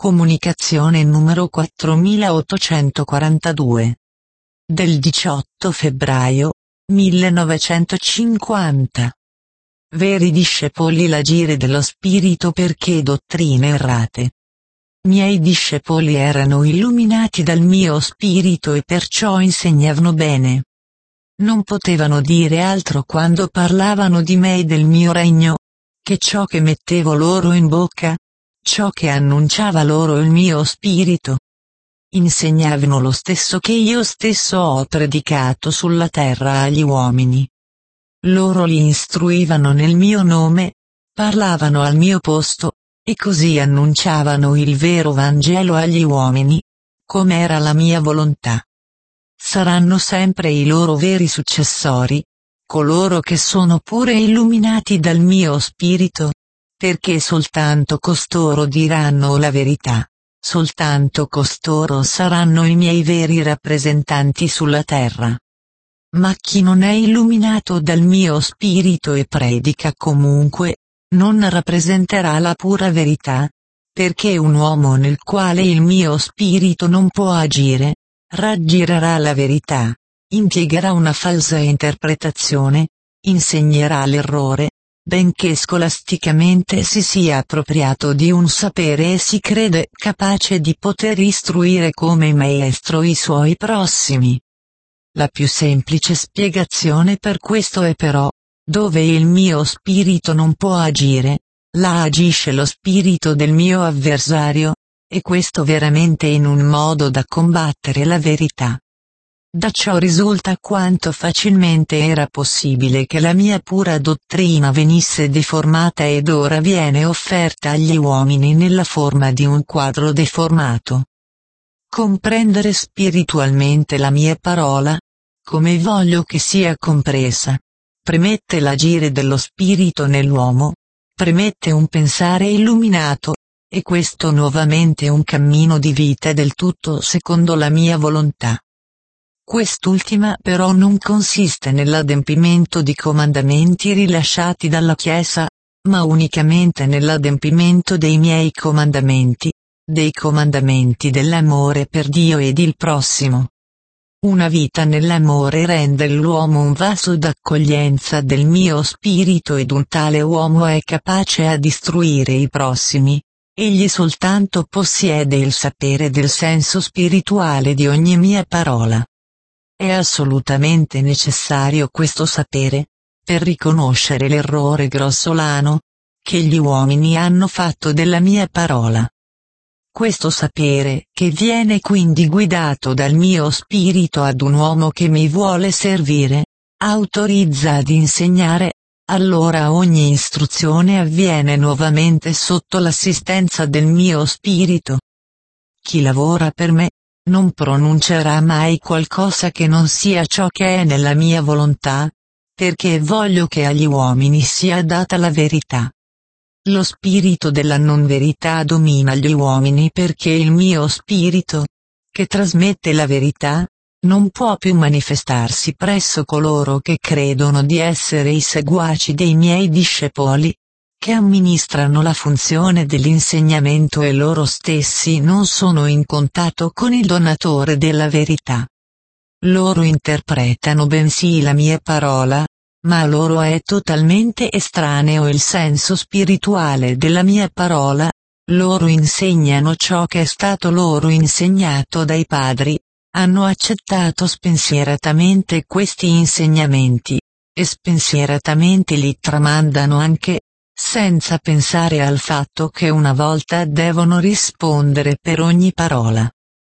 Comunicazione numero 4842. Del 18 febbraio 1950. Veri discepoli l'agire dello Spirito perché dottrine errate. Miei discepoli erano illuminati dal mio spirito e perciò insegnavano bene. Non potevano dire altro quando parlavano di me e del mio regno, che ciò che mettevo loro in bocca, ciò che annunciava loro il mio spirito. Insegnavano lo stesso che io stesso ho predicato sulla terra agli uomini. Loro li istruivano nel mio nome, parlavano al mio posto, e così annunciavano il vero Vangelo agli uomini, come era la mia volontà. Saranno sempre i loro veri successori, coloro che sono pure illuminati dal mio spirito, perché soltanto costoro diranno la verità, soltanto costoro saranno i miei veri rappresentanti sulla terra. Ma chi non è illuminato dal mio spirito e predica comunque, non rappresenterà la pura verità, perché un uomo nel quale il mio spirito non può agire, raggirerà la verità, impiegherà una falsa interpretazione, insegnerà l'errore, benché scolasticamente si sia appropriato di un sapere e si crede capace di poter istruire come maestro i suoi prossimi. La più semplice spiegazione per questo è però, dove il mio spirito non può agire, là agisce lo spirito del mio avversario, e questo veramente in un modo da combattere la verità. Da ciò risulta quanto facilmente era possibile che la mia pura dottrina venisse deformata ed ora viene offerta agli uomini nella forma di un quadro deformato. Comprendere spiritualmente la mia parola, come voglio che sia compresa, premette l'agire dello spirito nell'uomo, premette un pensare illuminato, e questo nuovamente un cammino di vita del tutto secondo la mia volontà. Quest'ultima però non consiste nell'adempimento di comandamenti rilasciati dalla Chiesa, ma unicamente nell'adempimento dei miei comandamenti, dei comandamenti dell'amore per Dio ed il prossimo. Una vita nell'amore rende l'uomo un vaso d'accoglienza del mio spirito ed un tale uomo è capace a istruire i prossimi. Egli soltanto possiede il sapere del senso spirituale di ogni mia parola. È assolutamente necessario questo sapere, per riconoscere l'errore grossolano, che gli uomini hanno fatto della mia parola. Questo sapere, che viene quindi guidato dal mio spirito ad un uomo che mi vuole servire, autorizza ad insegnare, allora ogni istruzione avviene nuovamente sotto l'assistenza del mio spirito. Chi lavora per me, non pronuncerà mai qualcosa che non sia ciò che è nella mia volontà, perché voglio che agli uomini sia data la verità. Lo spirito della non verità domina gli uomini perché il mio spirito, che trasmette la verità, non può più manifestarsi presso coloro che credono di essere i seguaci dei miei discepoli, che amministrano la funzione dell'insegnamento e loro stessi non sono in contatto con il donatore della verità. Loro interpretano bensì la mia parola, ma a loro è totalmente estraneo il senso spirituale della mia parola, loro insegnano ciò che è stato loro insegnato dai padri, hanno accettato spensieratamente questi insegnamenti, e spensieratamente li tramandano anche, senza pensare al fatto che una volta devono rispondere per ogni parola.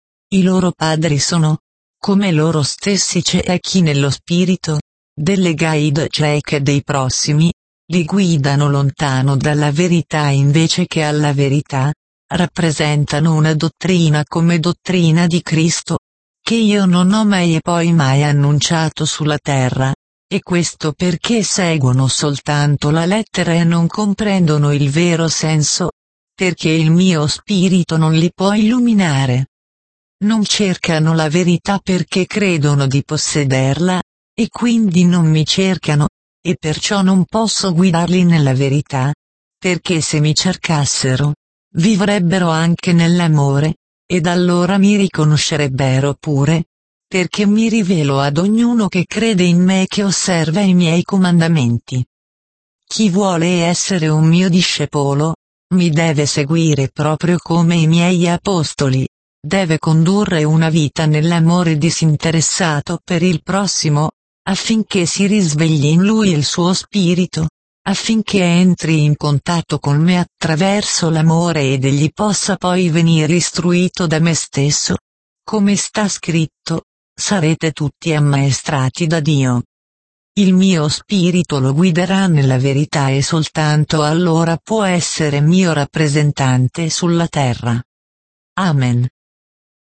I loro padri sono, come loro stessi ciechi nello spirito, delle guide cieche dei prossimi, li guidano lontano dalla verità invece che alla verità, rappresentano una dottrina come dottrina di Cristo, che io non ho mai e poi mai annunciato sulla terra. E questo perché seguono soltanto la lettera e non comprendono il vero senso, perché il mio spirito non li può illuminare. Non cercano la verità perché credono di possederla, e quindi non mi cercano, e perciò non posso guidarli nella verità, perché se mi cercassero, vivrebbero anche nell'amore, ed allora mi riconoscerebbero pure, perché mi rivelo ad ognuno che crede in me e che osserva i miei comandamenti. Chi vuole essere un mio discepolo, mi deve seguire proprio come i miei apostoli, deve condurre una vita nell'amore disinteressato per il prossimo, affinché si risvegli in lui il suo spirito, affinché entri in contatto con me attraverso l'amore ed egli possa poi venire istruito da me stesso. Come sta scritto, sarete tutti ammaestrati da Dio. Il mio spirito lo guiderà nella verità e soltanto allora può essere mio rappresentante sulla terra. Amen.